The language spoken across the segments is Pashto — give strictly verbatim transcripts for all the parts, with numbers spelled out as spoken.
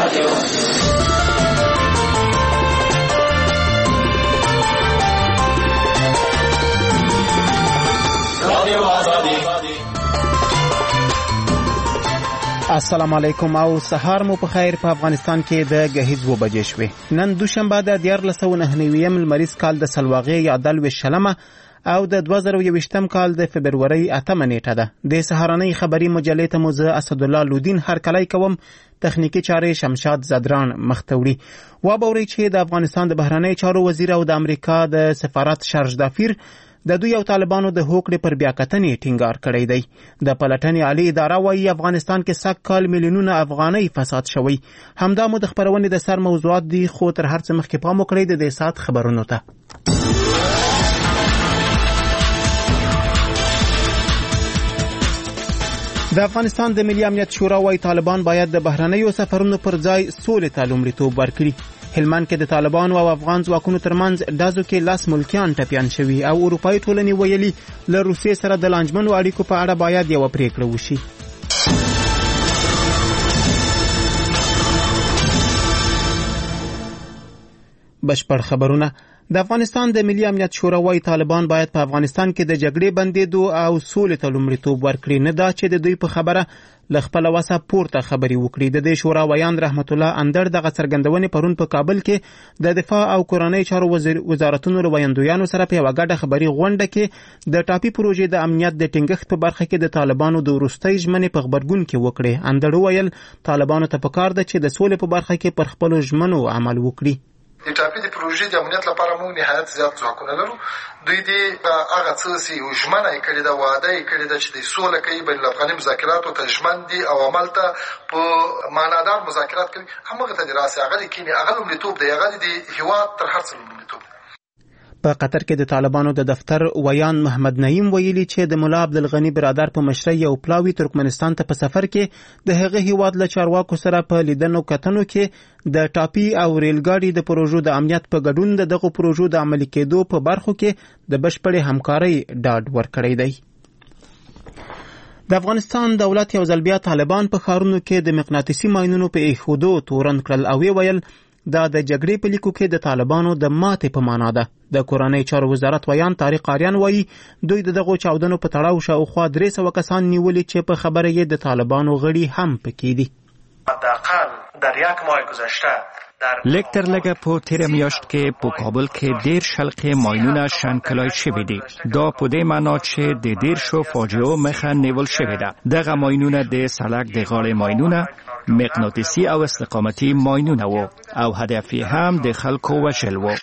السلام علیکم او سهار مو په خیر. په افغانستان کې د غهیز و بجې شوې. نن دوشنبه د دیارلس سوه نهه نوي لمریز کال د سلواغې یا دلویشت شلمه او د دوه زره یوویشتم کال د فبرورۍ اتمه نیټه ده. د سهارنۍ خبري مجلې ته مو زه اسدالله لودین هرکلی کوم. تخنیکی چارې شمشاد زدران مختوړي. و به اورئ چې د افغانستان د بهرنۍ چارو وزیر او د امریکا د سفارت شارج دافیر د دوی او طالبانو د هوکړې پر بیاکتنې ټینګار کړی دی. د پلټنې عالی اداره وايي افغانستان کې سږ کال میلیونونه افغانۍ فساد شوی. همدا مو د خبرونې د سر موضوعات دي، خو تر هر څه مخکې پام وکړئ د دې ساعت خبرونو ته. د افغانستان د ملي امنیت شورا وايي طالبان باید د بهرنیو سفرونو پر ځای سولې ته لومړیتوب ورکړي. هلمند کې د طالبانو او افغان ځواکونو ترمنځ ډزو کې لاس ملکیان ټپیان شوي او اروپایي ټولنې ویلي له روسیې سره د لانجمنو اړیکو په اړه باید یوه پریکړه وشي. بشپړ خبرونه. د افغانستان د ملي امنیت شورا وايي طالبان باید په افغانستان کې د جګړې بندېدو او سولې ته لومړیتوب ورکړي، نه دا چې د دوی په خبره له خپله وسه پورته خبرې وکړي. د دې شورا ویان رحمت الله اندړ دغه څرګندونې پرون په کابل کې د دفاع او کورنۍ چارو وزارتونو له ویاندویانو سره په یوه ګډه خبري غونډه کې د ټاپي پروژې د امنیت د ټینګښت په برخه کې د طالبانو د وروستۍ ژمنې په غبرګون کې وکړې. اندړ وویل طالبانو ته پکار ده چې د سولې په برخه کې پر خپلو ژمنو عمل وکړي. د ټاپي د پروژې د امنیت لپاره موږ نهایت زیات ځواکونه لرو. دوی دې هغه څه چې ژمنه یې کړې ده، وعده یې کړې ده چې د سوله کوي، بین الافغاني مذاکراتو ته ژمن دي او عمل ته په معنادار مذاکرات کوي، همغه ته دې راسي. هغه دې کینې هغه لومړیتوب دی، هغه د هېواد تر هر څه لومړیتوب دی. په قطر کې د طالبانو د دفتر ویان محمد نعیم ویلي چې د ملا عبدالغني برادر په مشرۍ یو پلاوی ترکمنستان ته په سفر کې د هغه هیواد له چارواکو سره په لیدنو کتنو کې د ټاپي او ریلګاډي د پروژو د امنیت په ګډون د دغه پروژو د عملي کېدو په برخو کې د بشپړې همکارۍ ډاډ ورکړی دی. د افغانستان دولت یو ځل بیا طالبان په ښارونو کې د مقناطیسي ماینونو په ایښودو تورن کړل او ویل دا د جګړې په لیکو کې د طالبانو د ماتې په معنا ده. د کورنۍ چارو وزارت ویان طارق آریان وایي دوی د دغو چاودنو په تړاو شاوخوا درې سوه کسان نیولي چې په خبره یې د طالبانو غړي هم پکې دي. حداقل در یک ماه گذشته لږ تر لږه په تیره میاشت کې په کابل کې ډېر شلقې ماینونه شنکلای شوي دي. دا په دې معنا چې د دېرشو فاجعو مخه نیول شوې ده. دغه ماینونه د سړک د غاړې ماینونه، مقناطیسي او استقامتي ماینونه وو او هدف یې هم د خلکو وژل وو.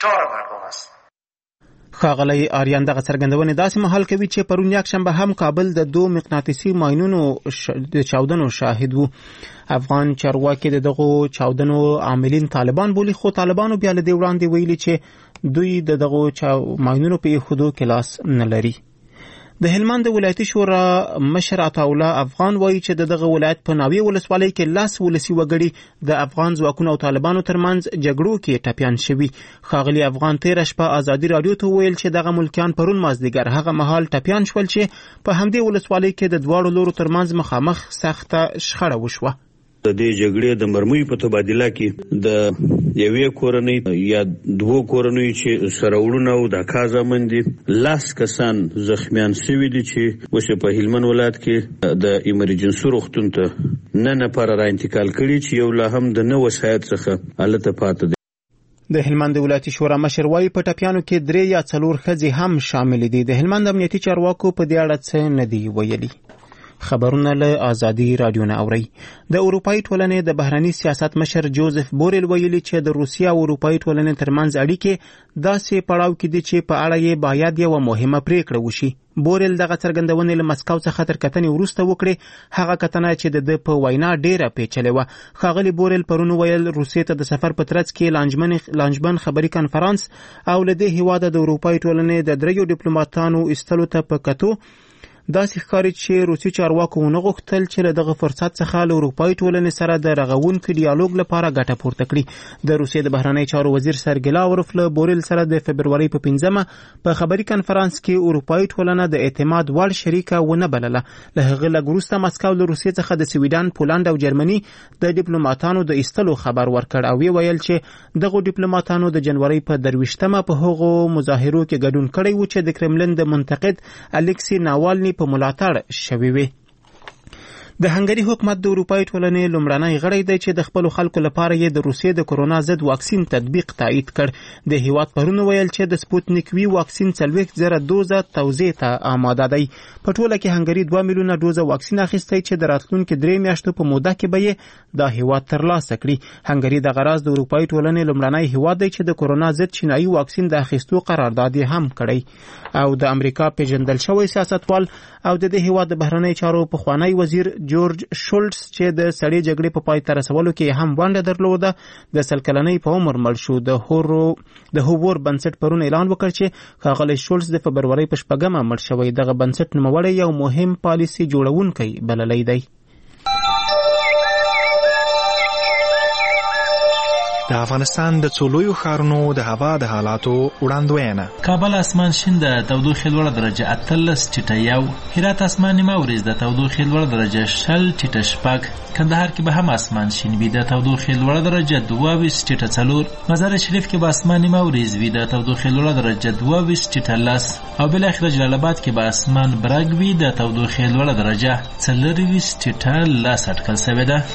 ښاغلی آریان دغه څرګندونې داسې مهال کوي چې پرون یکشنبه هم کابل د دو مقناطیسي ماینونو د چاودنو شاهد وو. افغان چارواکي د دغو چاودنو عاملین طالبان بولي، خو طالبانو بیا له دې وړاندې ویلي چې دوی د دغو ماینونو په ایښودو کې لاس نه لري. د هلمند ولایتي شورا مشر عطاالله افغان وایي چې د دغه ولایت په ناوې ولسوالۍ کې لاس ولسي وګړي د افغان ځواکونو او طالبانو ترمنځ جګړو کې ټپیان شوي. ښاغلي افغان تېره شپه ازادي راډیو ته وویل چې دغه ملکیان پرون مازدیګر هغه مهال ټپیان شول چې په همدې ولسوالۍ کې د دواړو لورو ترمنځ مخامخ سخته شخړه وشوه. د دې جګړې د مرمیو په تبادله کې د یوې کورنۍ یا دوو کورنۍ چې سره وړونه او د کازمن دي لاس کسان زخمیان شوي دي چې اوس په هلمند ولایت کې د ایمرجنسي روغتون ته نه نفر را انتقال کړي چې یو لا هم د نه وسایت څخه هلته پاتې دي. د هلمند ولایتي شورا مشر وایي په ټپیانو کې درې یا څلور ښځې هم شامل دي. د هلمند امنیتي چارواکو په دې اړه څه نه دي ویلي. خبرونه له ازادي رادیو نه اوري. د اروپایي ټولنې د بهرني سیاست مشر جوزف بورل ویلي چې د روسیې او اروپایي ټولنې ترمنځ اړیکې داسې پړاو کې دي چې په اړه یې باید یوه مهمه پریکړه وشي. بورل دغه څرګندونې له مسکو څخه تر کتنې وروسته وکړې. هغه کتنه چې د ده په وینا ډیره پیچلې وه. ښاغلي بورل پرون ویل روسیې ته د سفر په ترڅ کې لانجمن خبري کنفرانس او له دې هېواده د اروپایي ټولنې د دریو ډیپلوماتانو ایستلو ته په کتو داسې ښکاري چې روسي چارواکو ونه غوښتل چې له دغه فرصت څخه له اروپایي ټولنې سره د رغونکي ډیالوګ لپاره ګټه پورته کړي. د روسیې د بهرنی چارو وزیر سرګی لاوروف له بوریل سره د فبرورۍ په پنځمه په خبري کنفرانس کې اروپایي ټولنه د اعتماد وړ شریکه ونه بلله. له هغه لږ وروسته مسکو له روسیې څخه د سویډن، پولند او جرمني د ډیپلوماټانو د ایستلو خبر ورکړ او ویل چې دغه ډیپلوماټانو د جنوري په درویشتمه په هغو مظاهرو کې ګډون کړی و چې د کرملن د منتقد الکسی ناوالني په ملاتړ شوی وي. د هنګري حکومت د اروپایي ټولنې لومړنی غړی دی چې د خپل خلکو لپاره یې د روسیې د کرونا ضد واکسین تطبیق تایید کړ. د هیواد پرون ویل چې د سپوتنیک وی واکسین څلوېښت زره دوزه توزیع ته آماده دی. په ټوله کې هنګري دوه میلیونه دوزه واکسین اخیستی چې د راتلونکي درې میاشتو په موده کې به یې دا هیواد ترلاسه کړي. هنګري د غراز د اروپایي ټولنې لومړنی هیواد دی چې د کرونا ضد چینایي واکسین د اخیستو قرارداد یې هم کړی. او د امریکا پیژندل شوی سیاستوال او د دې هیواد د بهرنی چارو پخوانی وزیر جورج شولټس چې د سړې جګړې په پای ته رسولو کې هم ونډه درلوده د سل کلنۍ په عمر مړ شو. د هورو د هوور بنسټ پرون اعلان وکړ چې ښاغلی شولټس د فبرورۍ په شپږمه مړ شوی. دغه بنسټ نوموړی یو مهم پالیسي جوړونکی بللی دی. د افغانستان د څو لویو ښارونو د هوا د حالاتو وړاندوینه. کابل اسمان شین د تودوخې لوړه درجه اتلس ټیټه یو، هرات اسمان نیمه وریځ د تودوخې لوړه درجه شل ټیټه شپږ، کندهار کې به هم اسمان شین وي د تودوخې لوړه درجه دوه ویشت ټیټه څلور، مزار شریف کې به اسمان نیمه وریځ وي د تودوخې لوړه درجه دوه ویشت ټیټه لس، او بالاخره جلال آباد کې به اسمان برګ وي د تودوخې لوړه درجه څلور ویشت ټیټه لس اټکل شوې ده.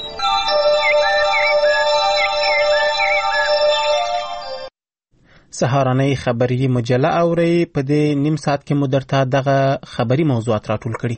سهارنۍ خبري مجله اوري. په دې نیم ساعت کې مو درته دغه خبري موضوعات راټول کړي.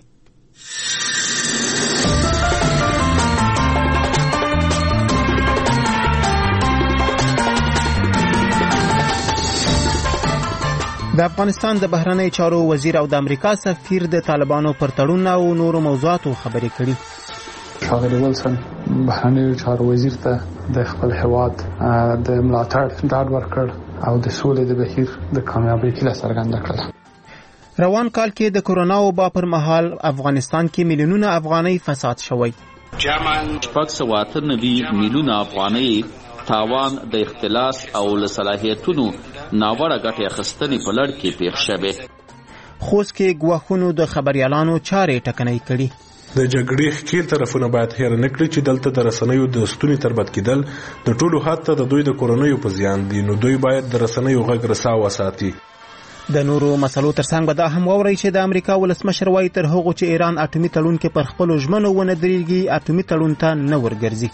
د افغانستان د بهرنی چارو وزیر او د امریکا سفیر د طالبانو پر تړون او نورو موضوعاتو خبرې کړي. ښاغلی ولسن بهرنیو چارو وزیر ته د خپل هیواد د ملاتړ ډاډ ورکړ او د سولې د بهیر د کامیابی هیله څرګنده کړه. روان کال کې د کرونا وبا پر مهال افغانستان کې میلیونونه افغانۍ فساد شوی. شپږ سوه اته نوي میلیونه افغانۍ تاوان د اختلاس او له صلاحیتونو ناوړه ګټې اخیستنې په لړ کې پیښ شوی. خوست کې ګواښونو د خبریالانو چارې ټکنۍ کړي. د جګړې ښکیل طرفونه باید هیر نه کړي چې دلته د رسنیو د ستوني تربت کېدل د ټولو حتی د دوی د کورنیو په زیان دي، نو دوی باید د رسنیو غږ رسا وساتي. د نورو مسلو ترڅنګ به دا هم واورئ چې د امریکا ولسمشر وایي تر هغو چې ایران اټومي تړون کې پر خپلو ژمنو ونه درېږي اټومي تړون ته نه ورګرځي.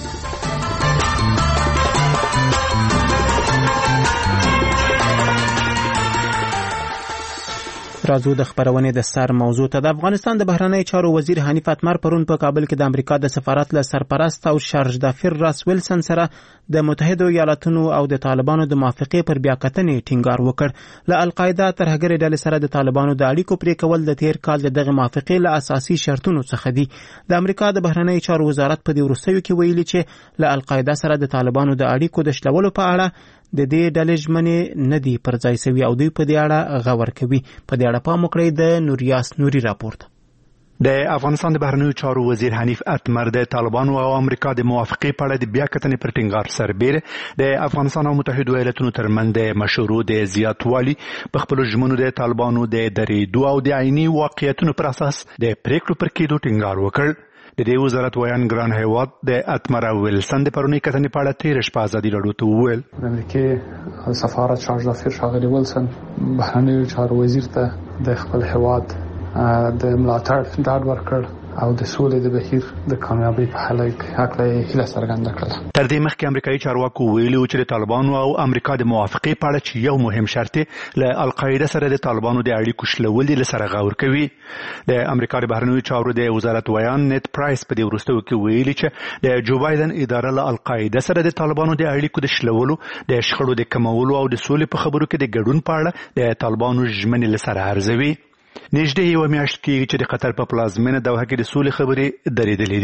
راځو د خبرونې د سر موضوع ته. د افغانستان د بهرنی چارو وزیر حنیف اتمر پرون په کابل کې د امریکا د سفارت له سرپرست او شارج دافیر راس ویلسن سره د متحده ایالاتونو او د طالبانو د موافقې پر بیاکتنې ټینګار وکړ. له القاعده ترهګرې ډلې سره د طالبانو د اړیکو پرې کول د تیر کال د دغه موافقې له اساسي شرطونو څخه دي. د امریکا د بهرنی چارو وزارت په دې وروستیو کې ویلي چې له القاعده سره د طالبانو د اړیکو د شلولو په اړه د دې ډلې ژمنې نه دي پر ځای سوي او دوی په دې اړه غور کوي. په دې اړه پام وکړئ د نوریاس نوري راپورټ. د افغانستان د بهرنیو چارو وزیر حنیف اتمر د طالبانو او امریکا د موافقې په اړه د بیاکتنې پر ټینګار سربېره د افغانستان او متحده ایالاتونو ترمنځ د مشورو د زیاتوالي په خپلو ژمنو د طالبانو د درېدو او د عیني واقعیتونو پر اساس د پریکړو پر کېدو ټینګار وکړ. د دې وزارت ویان ګران هیواد د اتمر او ویلسن د پرونی کتنې په اړه تیر شپه ازادي راډیو ته وویل. د امریکای سفارت شارج دافیر ښاغلی ولسن بهرنیو چارو وزیر ته د خپل هیواد د ملاتړ ډاډ ورکړ او د سولې د بهیر د کامیابی په هکله هیله څرګنده کړه. تر دې مخکې امریکایي چارواکو ویلي و چې د طالبانو او امریکا د موافقې په اړه چې یو مهم شرط له القاعده سره د طالبانو د اړیکو شلول دي سره غور کوي. د امریکا د بهرنیو چارو د وزارت ویان نیت پرایس په دې وروستیو کې ویلي چې د جو بایدن اداره له القاعده سره د طالبانو د اړیکو د شلولو، د شخړو د کمولو او د سولې په خبرو کې د ګډون په اړه د طالبانو ژمنې سره ارزوي. نږدې یوه میاشت کېږي چې د قطر په پلازمینه دوحه کې د سولې خبرې درېدلې دي.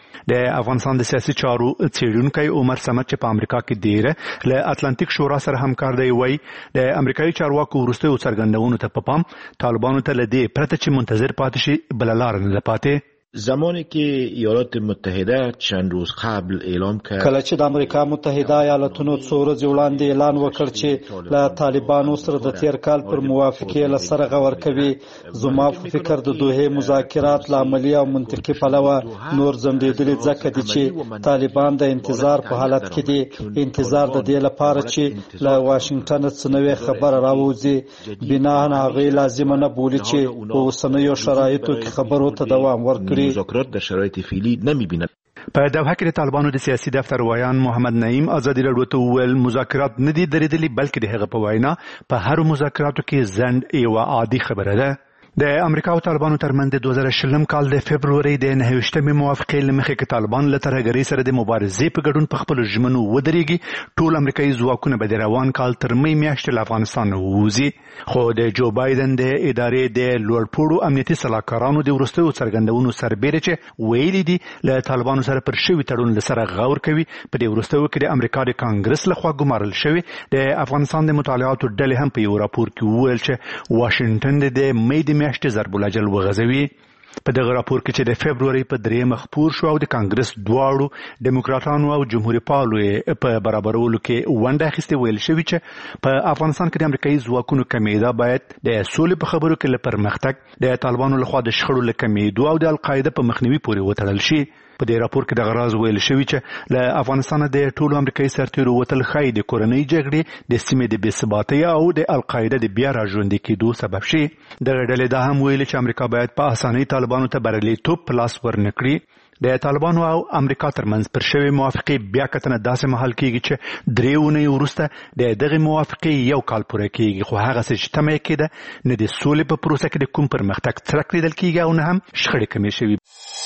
د افغانستان د سیاسي چارو څېړونکی عمر سمت چې په امریکا کې ډیره له اتلانتیک شورا سره همکار دی وایي د امریکایي چارواکو وروستیو څرګندونو ته په پام طالبانو ته له دې پرته چې منتظر پاتې شي بله لاره نه ده پاتې. زمانی که ایالات متحده چند روز قبل اعلام کرد کله چې د امریکا متحده ایالاتونو څو ورځې وړاندې اعلان وکړ چې له طالبانو سره د تیر کال پر موافقې له سره غور کوي، زما په فکر د دوحې مذاکرات له عملي او منطقي پلوه نور ځنډېدلي، ځکه دي چې طالبان د انتظار په حالت کې دي. انتظار د دې لپاره چې له واشنګټن څخه نوې خبره راوځي، بناهن هغه لازمه نه بولي چې په اوسنیو شرایطو کې خبرو ته دوام ورکړي. مذاکرات در شرایط فعلی نمی‌بیند. په دوحه کې د طالبانو د سیاسي دفتر ویان محمد نعیم ازادي راډیو ته وویل مذاکرات نه دي درېدلي، بلکې د هغه په وینا په هر مذاکراتو کې ځنډ یوه عادي خبره ده. د امریکا او طالبانو ترمنځ د دوه زره شلم کال د فبروري د نهه ویشتمې موافقې له مخې کې طالبان له ترهګرۍ سره د مبارزې په ګډون په خپلو ژمنو ودرېږي. ټول امریکایي ځواکونه به د روان کال تر مۍ میاشتې له افغانستان نه ووځي، خو د جو بایدن د ادارې د لوړپوړو امنیتي سلاکارانو د وروستیو څرګندونو سربیره چې ویلي دي له طالبانو سره پر شوي تړون له سره غور کوي. په دې وروستیو کې د امریکا د کانګرس لخوا ګمارل شوي د افغانستان د مطالعاتو ډلې هم په یو راپور کې وویل چې واشنګټن د مۍ د میاشتې ضرب الاجل وغځوي. په دغه راپور کې چې د فبروري په درېیمه خپور شو او د کانګرس دواړو ډیموکراټانو او جمهوریت پالو په برابرولو کې ونډه اخیستې، ویل شوي چې په افغانستان کې د امریکایي ځواکونو کمیدا باید د سولې په خبرو کې له پرمختګ د طالبانو لخوا د شخړو له کمیدو او د القاعده په مخنیوي پورې وتړل شي. په دې راپور کې دغه راز ویل شوي چې له افغانستان د ټولو امریکایي سرتیرو وتل ښایي د کورنۍ جګړې د سیمې د بېثباتۍ او د القاعده د بیا راژوندي کېدو سبب شي. دغه ډلې دا هم ویلي چې امریکا باید په اسانۍ طالبانو ته بریالیتوب په لاس ورنکړي. د طالبانو او امریکا ترمنځ پر شوې موافقې بیا کتنه داسې مهال کېږي چې درې اونۍ وروسته د دغې موافقې یو کال پوره کېږي، خو هغه څه چې تمه یې کېده نه د سولې په پروسه کې د کوم پرمختګ څرک لیدل کېږي او نه هم شخړې کمې شوي.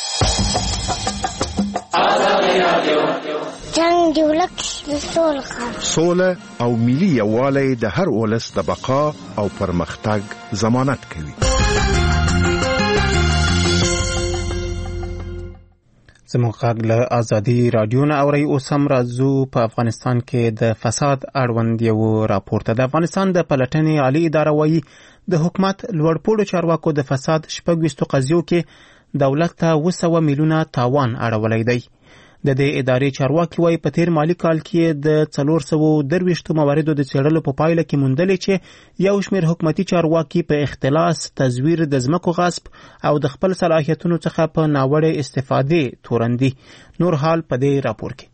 جنگ د ولس د سولې سوله او ملي یووالی د هر ولس د بقا او پرمختګ ضمانت کوي. زموږ غږ له ازادي راډیو نه اورئ. اوس هم راځو په افغانستان کې د فساد اړوند یو راپور ته. د افغانستان د پلټنې عالي اداره وایي د حکومت لوړپوړو چارواکو د فساد شپږ ویشتو قضیو کې دولت ته اوه سوه میلیونه تاوان اړولی دی. د دې ادارې چارواکي وایي په تیر مالي کال کې د څلور سوه درویشتو مواردو د څېړلو په پایله کې موندلې چې یو شمېر حکومتي چارواکي په اختلاس، تزویر، د ځمکو غصب او د خپل صلاحیتونو څخه په ناوړه استفادې تورن دي. نور حال په دې راپور کې.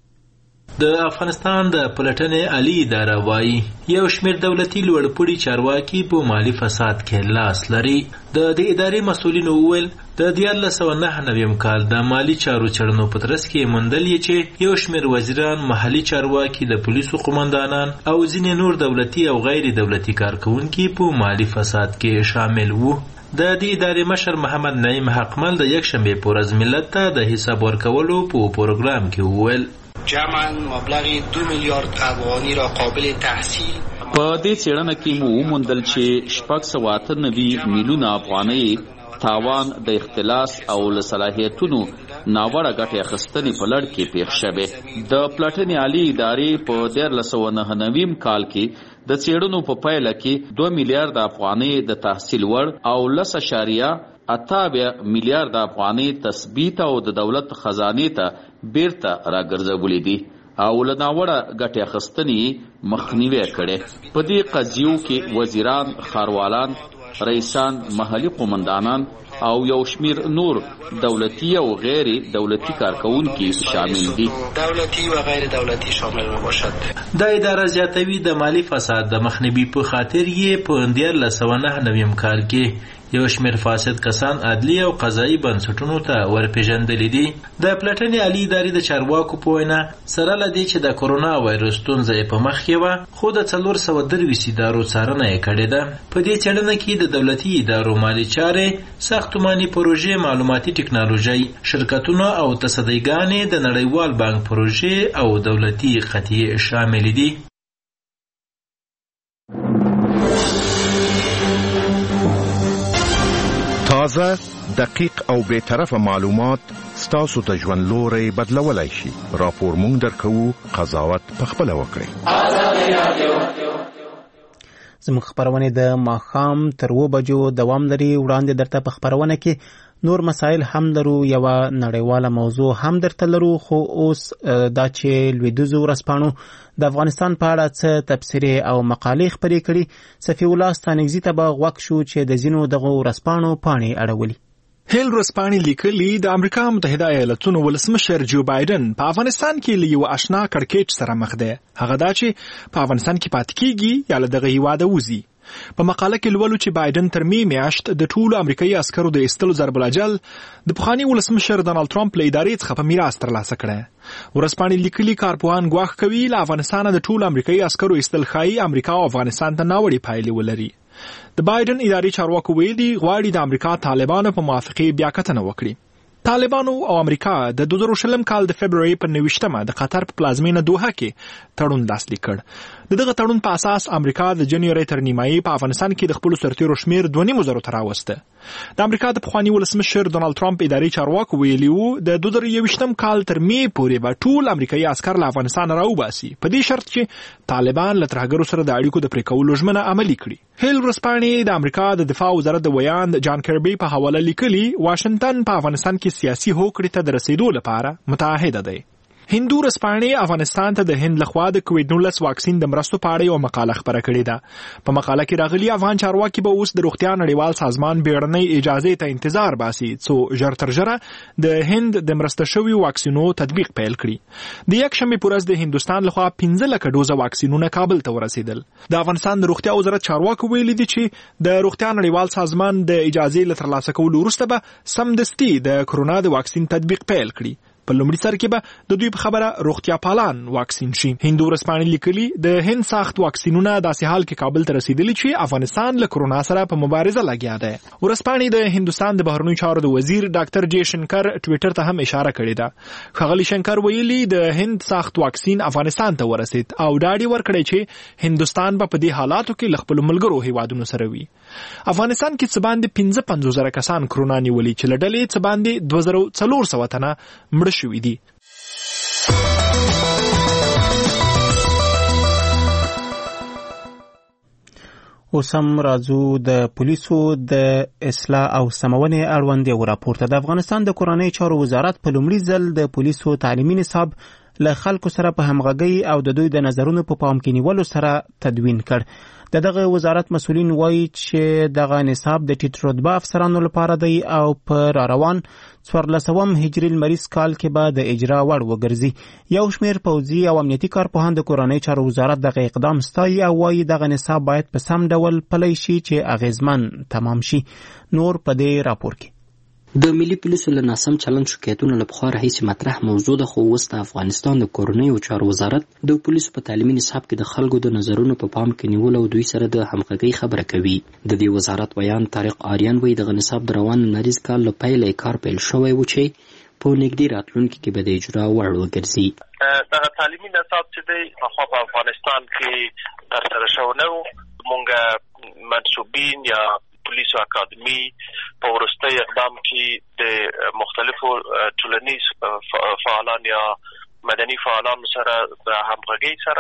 د افغانستان د پلټنې عالي اداره وایي یو شمېر دولتي لوړپوړي چارواکي په مالي فساد کې لاس لري. د دې ادارې مسؤلینو وویل د دیارلس سوه نهه نویم کال د مالي چارو څېړنو په ترڅ کې موندل یې چې یو شمېر وزیران، محلي چارواکي، د پولیسو قومندانان او ځینې نور دولتي او غیر دولتي کارکوونکي په مالي فساد کې شامل وو. د دې ادارې مشر محمد نعیم حقمل د یکشنبې په ورځ ملت ته د حساب ورکولو په پروګرام کې وویل جمعاً مبلغ دو میلیارد افغاني را قابل تحصیل. په دې څېړنه کې مو وموندل چې شپږ سوه اته نوي میلیونه افغانۍ تاوان د اختلاس او له صلاحیتونو ناوړه ګټې اخیستنې په لړ کې پېښ شوی. د پلټنې عالي ادارې په دیارلس سوه نهه نویم کال کې د څېړنو په پایله کې دوه میلیارد افغانۍ د تحصیل وړ او لس اشاریه اته اویا میلیارد افغانۍ تثبیت او د دولت خزانې ته بیرته راګرځولې دي او له ناوړه ګټې اخیستنې مخنیوی کړی. په دې قضیو کې وزیران، ښاروالان، رئیسان، محلي قومندانان او یو شمیر نور دولتي او غیر دولتي کارکونکي شامل دي. دولتي و غیر دولتي شامل باشد. دا اداره زیاتوي د مالی فساد د مخنیوي په خاطر یې په دیارلس سوه نهه نویم کال کې یو شمېر فاسد کسان عدلي او قضایي بنسټونو ته ورپېژندلي دي. د پلټنې عالي ادارې د چارواکو په وینا سره له دې چې د کرونا وایرس ستونزه یې په مخ کې وه، خو د څلور سوه درویشت ادارو څارنه یې کړې ده. په دې څېړنه کې د دولتي ادارو مالي چارې، ساختماني پروژې، معلوماتي ټکنالوژۍ، شرکتونه او تصدیګانې، د نړیوال بانک پروژې او دولتي قطعې شامل دي. تازه، دقیق او بی‌طرفه معلومات ستاسو د ژوند لوري بدلولای شي. راپور مونږ درکو، قضاوت پخپله وکړئ. زموږ خبرونه د ماښام تر اوه بجو دوام لري. وړاندې درته په خبرونه کې نور مسایل هم لرو، یوه نړیواله موضوع هم درته لرو، خو اوس دا چې لویدیځو ورځپاڼو د افغانستان په اړه څه تبصرې او مقالې خپرې کړي، صفي الله ستانکزي ته به غوږ شو چې د ځینو دغو ورځپاڼو پاڼې اړولي. هیل ورځپاڼې لیکلي د امریکا متحده ایالاتونو ولسمشر جو بایدن په افغانستان کې له یو آشنا کړکېچ سره مخ دی. هغه دا چې په افغانستان کې پاتې کیږي یا له دغه هیواده وځي. په مقاله کې لولو چې بایدن تر می میاشت د ټولو امریکایي عسکرو د ایستلو ضرب الاجل د پخواني ولسمشر ډانلډ ټرمپ له ادارې څخه په میراث ترلاسه کړی. ورځپاڼې لیکلي کارپوهان ګواښ کوي له افغانستانه د ټولو امریکایي عسکرو ایستل ښایي امریکا او افغانستان ته ناوړې پایلې ولري. د بایدن اداري چارواکو ویلي غواړي د امریکا طالبانو په موافقې بیاکتنه وکړي. طالبانو او امریکا د دوه زره شلم کال د فبروري په نویشتمه د قطر په پلازمینه دوحه کې تړون لاسلیک کړ. د دغه تړون په اساس امریکا د جنوري تر نیمایي په افغانستان کې د خپل سرتیرو شمیر دوه نیم زره ته راوسته. د امریکا د پخواني ولسمشر ډانلډ ټرمپ اداري چارواکو ویلي وو د دوه زره یوویشتم کال تر می پورې به ټول امریکایي عسکر له افغانستان راوباسي، په دې شرط چې طالبان له ترهګرو سره د اړیکو د پرې کولو ژمنه عملي کړي. هیل ورځپاڼې د امریکا د دفاع وزارت د ویاند جان کربي په حواله لیکلي واشنگټن په افغانستان کې سیاسي هوکړې ته د رسیدو لپاره متعهده دی. هندو ورځپاڼې افغانستان ته د هند لخوا د کووډ نولس واکسین د مرستو په اړه یوه مقاله خپره کړې ده. په مقاله کې راغلي افغان چارواکي به اوس د روغتیا نړیوال سازمان بیړنۍ اجازې ته انتظار باسي څو ژر تر ژره د هند د مرسته شویو واکسینو تطبیق پیل کړي. د یکشنبې په ورځ د هندوستان لخوا پنځه لکه ډوزه واکسینونه کابل ته ورسېدل. د افغانستان د روغتیا وزارت چارواکو ویلي دي چې د روغتیا نړیوال سازمان د اجازې له ترلاسه کولو وروسته به سمدستي د کرونا د واکسین تطبیق پیل کړي. په لومړي سر کې به د دوی په خبره روغتیا پالان واکسین شي. هندو ورځپاڼې لیکلي د هند ساخت واکسینونه داسې حال کې کابل ته رسیدلي چې افغانستان له کرونا سره په مبارزه لګیا دی. ورځپاڼې د هندوستان د بهرنیو چارو د وزیر ډاکټر جے شنکر ټویټر ته هم اشاره کړې ده. ښاغلي شنکر ویلي د هند ساخت واکسین افغانستان ته ورسید او ډاډ یې ورکړی چې هندوستان به په دې حالاتو کې له خپلو ملګرو هیوادونو سره وي. افغانستان کې څه باندې پنځه پنځوس زره کسان کرونا نیولي چې له ډلې څه باندې دوه زره څلور سوه تنه مړه شوي دي. اوس هم راځو د پولیسو د اصلاح او سمونې اړوند یو راپور ته. د افغانستان د کورنۍ چارو وزارت په لومړي ځل د پولیسو تعلیمي نصاب له خلکو سره په همغږۍ او د دوی د نظرونو په پام کې نیولو سره تدوین کړ. د دغه وزارت مسؤلین وایي چې دغه نصاب د ټیټ رتبه افسرانو لپاره دی او په راروان څوارلسم هجري لمریز کال کې به د اجرا وړ وګرځي. یو شمېر پوځي او امنیتي کارپوهان د کورنۍ چارو وزارت دغه اقدام ستایي او وایي دغه نصاب باید په سم ډول پلی شي چې اغیزمن تمام شي. نور په دې راپور کې د ملي پولیسو له ناسم چلند شکایتونو له پخوا راهیسې مطرح موضوع ده، خو اوس د افغانستان د کورنیو چارو وزارت د پولیسو په تعلیمي نصاب کې د خلکو د نظرونو په پام کې نیولو او دوی سره د همغږۍ خبره کوي. د دې وزارت ویان طارق آریان وایي دغه نصاب د روان لمریز کال له پیله کار پیل شوی و چې په نږدې راتلونکي کې به د اجرا وړ وګرځي. دغه تعلیمي نصاب چې دی پخوا په افغانستان کې ترسره شوی نه و. موږ منصوبین یا پولیسو اکادمي په وروستي اقدام کې د مختلفو ټولنیز فعالان یا مدني فعالانو سره د همغږۍ سره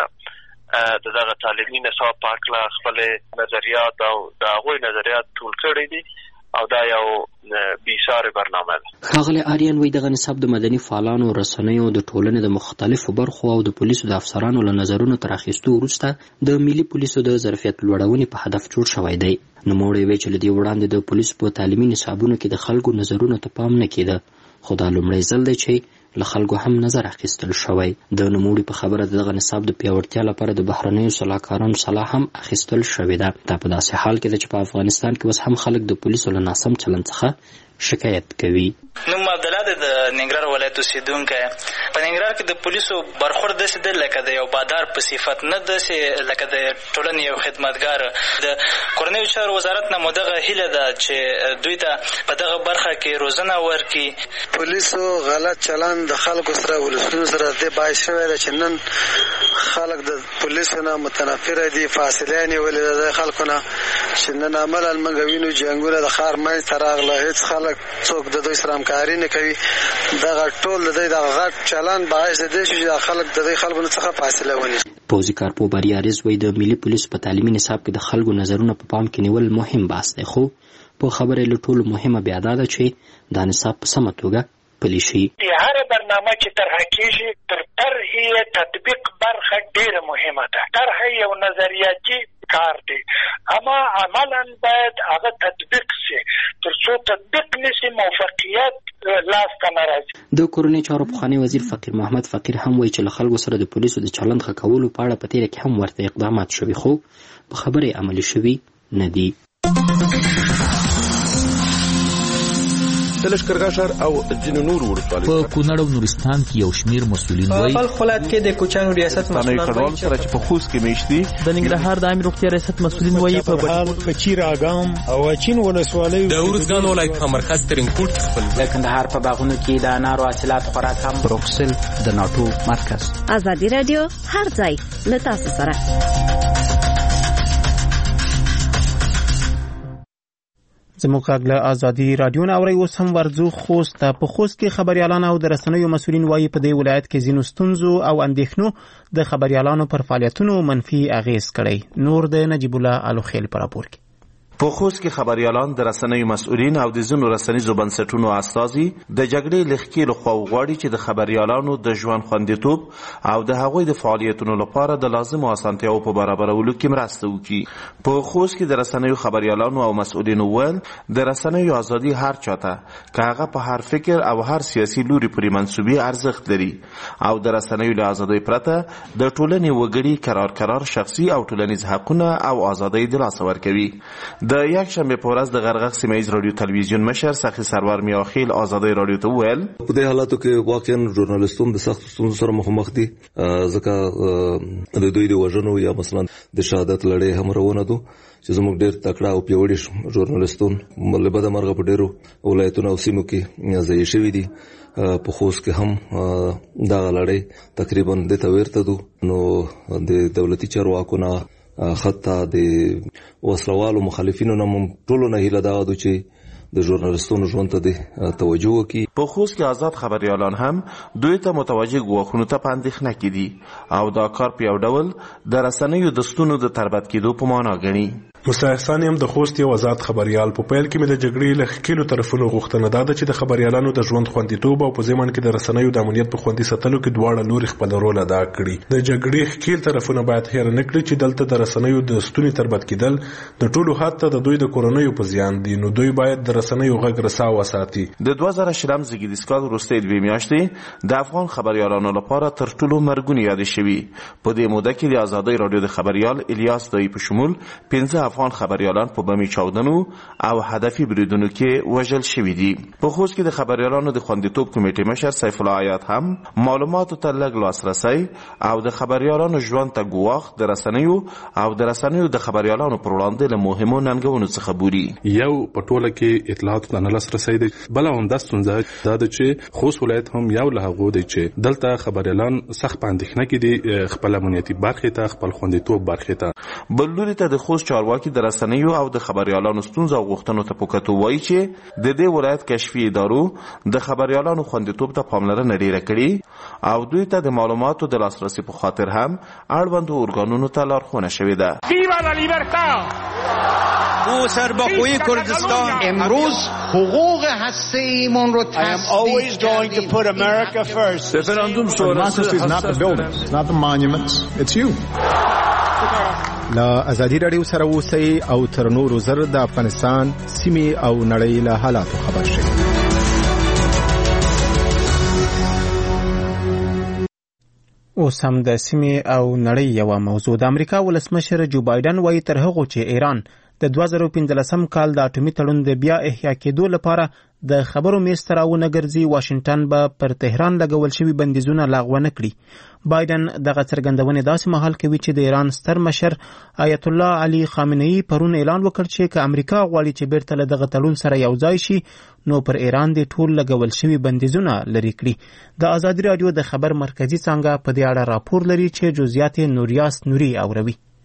د دغه تعلیمي نصاب په هکله خپل نظریات او د هغوی نظریات ټول کړي دي او دا یو بیسارې برنامه ده. ښاغلی آریان وایي دغه نصاب د مدني فعالانو، رسنیو، د ټولنې د مختلفو برخو او د پولیسو د افسرانو له نظرونو تر اخیستو وروسته د ملي پولیسو د ظرفیت لوړونې په هدف جوړ شوی دی. نوموړی وایي چې له دې وړاندې د پولیسو په تعلیمي نصابونو کې د خلکو نظرونو ته پام نه کېده، خو دا لومړی ځل دی چې له خلکو هم نظر اخیستل شوی. د نوموړي په خبره دغه نصاب د پیاوړتیا لپاره د بهرنیو سلاکارانو صلاح هم اخیستل شوې ده. دا په داسې حال کې ده چې په افغانستان کې اوس هم خلک د پولیسو له ناسم چلند څخه شکایت کوي. نوم عبدالله د ننګرهار ولایت اوسېدونکی. په ننګرهار کې د پولیسو برخورد داسې دی لکه د یو بادار په صفت، نه داسې لکه د ټولنې یو خدمتګار. د کورنیو چارو وزارت نه مو دغه هیله ده چې دوی ته په دغه برخه کې روزنه ورکړي. پولیسو غلط چلند د خلکو سره ولسونو سره دې باعث شوی دی چې نن خلک د پولیسو نه متنفره دي، فاصله یې نیولې ده د خلکو نه، چې نن عملا موږ وینو جنګونه د ښار منځ ته راغله، هېڅ خلک خلک څوک د دوی سره همکاري نه کوي. دغه ټول د دوی دغه غټ چلن باعث دی چې خلک د دوی خلکو څخه فاصله ونیسي. پوځي کارپو بریاریز وایي د ملي پولیسو په تعلیمي نصاب کې د خلکو نظرونه په پام کې نیول مهم بحث دی، خو په خبره له ټولو مهمه بیا دا ده چې دا نصاب په سمه توګه پلی شي. هر برنامه چې طرح کیږي تر طرحې تطبیق برخه ډیره مهمه ده. طرح یو نظریاتي کار دی، اما عملا باید هغه تطبیق شي. تر څو تطبیق نشي موفقیت لاس ته نه راځي. د کورنۍ چارو پخوانی وزیر فقیر محمد فقیر هم وایي چې له خلکو سره د پولیسو د چلند ښه کولو په اړه په تیره کې هم ورته اقدامات شوي، خو په خبرې عملي شوي نه دي. د لښکرګاه ښار او ځینو نورو ولسوالیو په کونړ او نورستان کې یو شمیر مسؤلین وایي په خپل ولایت کې د کوچانو ریاست مسؤلین وایي سره چې په خوست کې میشتي د ننګرهار د عامه روغتیا ریاست مسؤلین وایي په بهال کچیر اګام او چین ولسوالیو د ورزګان ولایت په مرکز ترنګپورت خپل د کندهار په باغونو کې د انارو حاصلات خوراک هم بروکسل د ناتو مرکز. ازادي رادیو هر ځای له تاسو سره. زموږ غږ له ازادي رادیو نه اورئ. اوس هم ورځو خوست ته. په خوست کې خبریالان او د رسنیو مسؤلین وایي په دې ولایت کې ځینو ستونزو او اندېښنو د خبریالانو پر فعالیتونو منفي اغیز کړی. نور د نجیب الله الوخیل په راپور کې. په خوست کې خبریالان د رسنیو مسؤلین او د ځینو رسنیزو بنسټونو استازي د جګړې لښکرې لخوا وغواړي چې د خبریالانو د ژوند خوندیتوب او د هغوی د فعالیتونو لپاره د لازمو اسانتیاوو په برابرولو کې مرسته وکړي. په خوست کې د رسنیو خبریالانو او مسؤلینو ویل د رسنیو ازادي هر چاته که هغه په هر فکر او هر سیاسي لوري پورې منسوبي ارزښت لري او د رسنیو له ازادۍ پرته د ټولنې وګړي قرار قرار شخصي او ټولنیز حقونه او ازادۍ د لاسه ورکوي. د یک شنبه په ورځ د غرغغ سیمه ییز رادیو تلویزیون مشر سخی سرور میاخیل ازادۍ رادیو ته ویل په دې حالاتو کې واقعا ژورنالیستان د سخت ستونزو سره مخامخ دي، ځکه د دوی د وژنو یا مثلا د شهادت لړۍ هم روانه ده چې زموږ ډېر تکړه او پیاوړي ژورنالیستان له بده مرغه په ډېرو ولایتونو او سیمو کې ځای شوي دي. په خوست کې هم دغه لړۍ تقریبا د تاویرته ده. نو د دولتي چارواکو نه حتی د وسلوالو مخالفینو نه ټولو نه هیله دا ده چې د ژورنالیستانو ژوند ته د توجه وکړي. په خوست کې آزاد خبریالان هم دوی ته متوجه ګواښونو ته په اندېښنه کې دي او دا کار په یو ډول د رسنیو د ستونو د تربت کېدو په معنا ګڼي. مصطفی احسان هم د خوست یو آزاد خبریال په پیل کې مې د جګړې له ښکېلو طرفونو غوښتنه دا ده چې د خبریالانو د ژوند خوندیتوب او په ضمن کې د رسنیو د امنیت په خوندي ساتلو کې دواړه لوري خپل رول ادا کړي. د جګړې ښکېل طرفونه باید هېر نه کړي چې دلته د رسنیو د ستوني تربت کېدل د ټولو حد ته د دوی د کورنیو په زیان دي، نو دوی باید د رسنیو غږ رسا وساتي. د دوه زره شلم زیږدیز کال وروستۍ دوې میاشتې د افغان خبریالانو لپاره تر ټولو مرګونې یادې شوي. په دې موده کې د ازادۍ رادیو د خبریال الیاس دایی په شمول پنځه افغان خبریالان په بمي چاودنو او هدفي بریدونو کې وژل شوي دي. په خوست کې د خبریالانو د خوندیتوب کمیټې مشر سیف الله آیات هم معلوماتو ته لږ لاسرسی او د خبریالانو ژوند ته ګواښ د رسنیو او د رسنیو د خبریالانو پر وړاندې له مهمو ننګونو څخه بوري. یو په ټوله کې اطلاعاتو ته نه لاسرسی دی، بله همدا ستونزه دا ده چې خوست ولایت هم یو له هغو دی چې دلته خبریالان سخت په اندېښنه کې دي خپل امنیتي برخې ته، خپل خوندیتوب برخې ته. بل لوري ته د خوست چارواکي د رسنیو او د خبریالانو ستونزو او غوښتنو ته په کتو وایي چې د دې ولایت کشفي ادارو د خبریالانو خوندیتوب ته پاملرنه ډیره کړې او دوی ته د معلوماتو د لاسرسي په خاطر هم اړوندو ارګانونو ته لارښوونه شوې ده. ویوا لا لیبرتا او سربخوی کردستان امروز حقوق هسته‌ایمون رو I am always going to put America first. Referendum is not the buildings, not the monuments, it's you. له ازادي رادیو سره اوسئ او تر نورو زر د افغانستان سیمې او نړۍ له حالاتو خبر شئ. اوس هم د سیمې او نړۍ یوه موضوع. د امریکا ولسمشر جو بایدن وایي تر هغو چې ایران د دوه زره پنځلسم کال د اټومي تړون د بیا احیا کېدو لپاره د خبرو میز ته راونه ګرځي، واشنګټن به پر تهران لګول شوي بندیزونه لغوه نه کړي. بایدن دغه څرګندونې داسې مهال کوي چې د ایران ستر مشر آیت الله علي خامنه‌ای پرون اعلان وکړ چې که امریکا غواړي چې بیرته له دغه تړون سره یو ځای شي نو پر ایران د ټول لګول شوي بندیزونه لرې کړي. د ازادي رادیو د خبر مرکزي څانګه په دې اړه راپور لري چې جزئیات نوریاس نوري اوروي.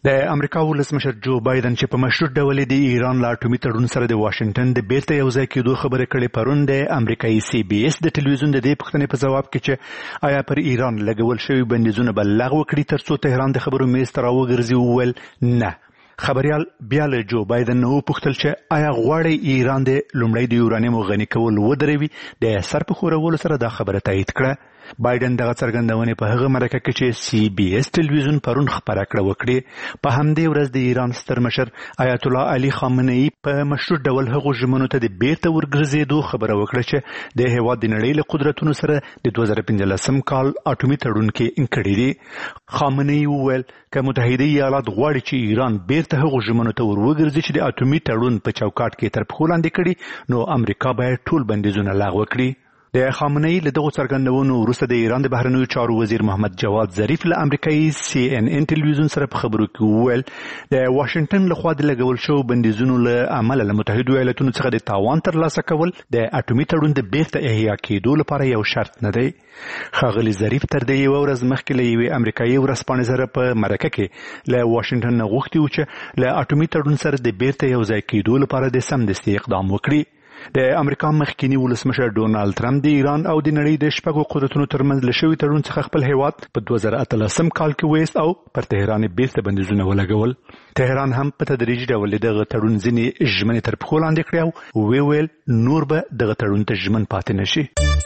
د امریکا ولسمشر جو بایدن چې په مشروط ډول د ایران له اټومي تړون سره د واشنگټن د بیرته یوځای کېدو خبره کړې پرون د امریکایي سی بي اس د ټلویزیون د دې پوښتنې په جواب کې چې آیا پر ایران لګول شوي بندیزونه به لغوه کړي ترڅو تهران د خبرو میز ته راوګرځي وویل نه. خبريال بیا له جو بایدن نه وپوښتل چې آیا غواړي ایران د لومړی د یورانیم غني کول ودروي. د سر په خورولو سره دا خبره تایید کړه. بایدن دغه څرګندونې په هغه مرکه کې چې سی بي اس ټلویزیون پرون خبره کړه وکړي. په همدې ورځ د ایران ستر مشر آیت الله علي خامنه‌ای په مشروط ډول هغو ژمنو ته د بیرته ورګرځېدو خبره وکړه چې د هېواد د نړۍ له قدرتونو سره د دوه زره پنځلسم کال اټومي تړون کې انکړي دي. خامنه‌ای وویل که متحده ایالات غواړي چې ایران بیرته هغو ژمنو ته ور وګرځي چې د اټومي تړون په چوکاټ کې تر پښو لاندې کړي نو امریکا باید ټول بندیزونه لغوه کړي. د خامنه‌ای له دغو څرګندونو وروسته د ایران د بهرنیو چارو وزیر محمد جواد ظریف له امریکایي سی ان ان ټلویزیون سره په خبرو کې وویل د واشنگټن لخوا د لګول شوو بندیزونو له امله له متحدو ایالتونو څخه د تاوان ترلاسه کول د اټومي تړون د بیرته احیا کېدو لپاره یو شرط نه دی. ښاغلي ظریف تر دې یوه ورځ مخکې له یوې امریکایي ورځپاڼې سره په مرکه کې له واشنګټن نه غوښتي وو چې له اټومي تړون سره د بیرته یوځای کېدو لپاره د سمدستي اقدام وکړي. د امریکا مخکینی ولسمشر ډونالد ټرمپ د ایران او د نړۍ د شپږو قدرتونو ترمنځ له شوي تړون څخه خپل هیواد په دوه زره اتلسم کال کې ویست او پر تهران بیرته بندیزونه ولګول. تهران هم په تدریجي ډول دغه تړون ځینې ژمنې تر پښو لاندې کړې او وی ویل نور به دغه تړون ته ژمن پاتې نشي.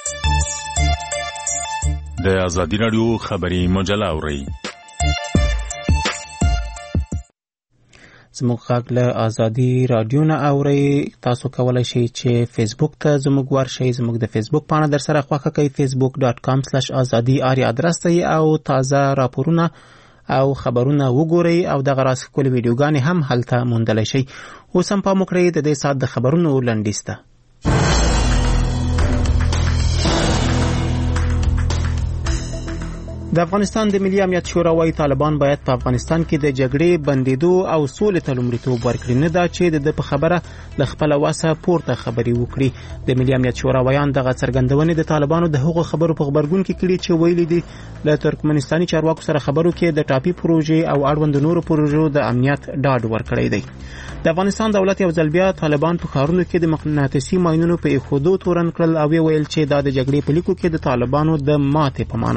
د ازادي راډیو خبري مجله اورئ. زموږ غږ له ازادي راډیو نه اورئ. تاسو کولی شئ چې فیسبوک ته زموږ ورشئ. زموږ د فیسبوک پاڼه در سره خوښه کړئ فیسبوک ډاټ کام سلاش ازادي آر ادرس ته او تازه راپورونه او خبرونه وګورئ او دغه راس ښکلې ویډیوګانې هم هلته موندلی شئ. اوس هم پام وکړئ د دې ساعت د خبرونو لنډیز ته. د افغانستان د ملي امنیت شورا وايي طالبان باید په افغانستان کې د جګړې بندېدو او سولې ته لومړیتوب ورکړي، نه دا چې د په خبره له خپله وسه پورته خبرې وکړي. د ملي امنیت شورا ویان دغه څرګندونې د طالبانو د هغو خبرو په غبرګون کې کړي چې ویلي دي له ترکمنستاني چارواکو سره خبرو کې د ټاپي پروژې او اړوند نورو پروژو د امنیت ډاډ ورکړی دی. د افغانستان دولت یو ځل بیا طالبان په ښارونو کې د مقناطیسي ماینونو په ایښودو تورن کړل او ویل چې دا د جګړې په لیکو کې د طالبانو د ماتې په معنا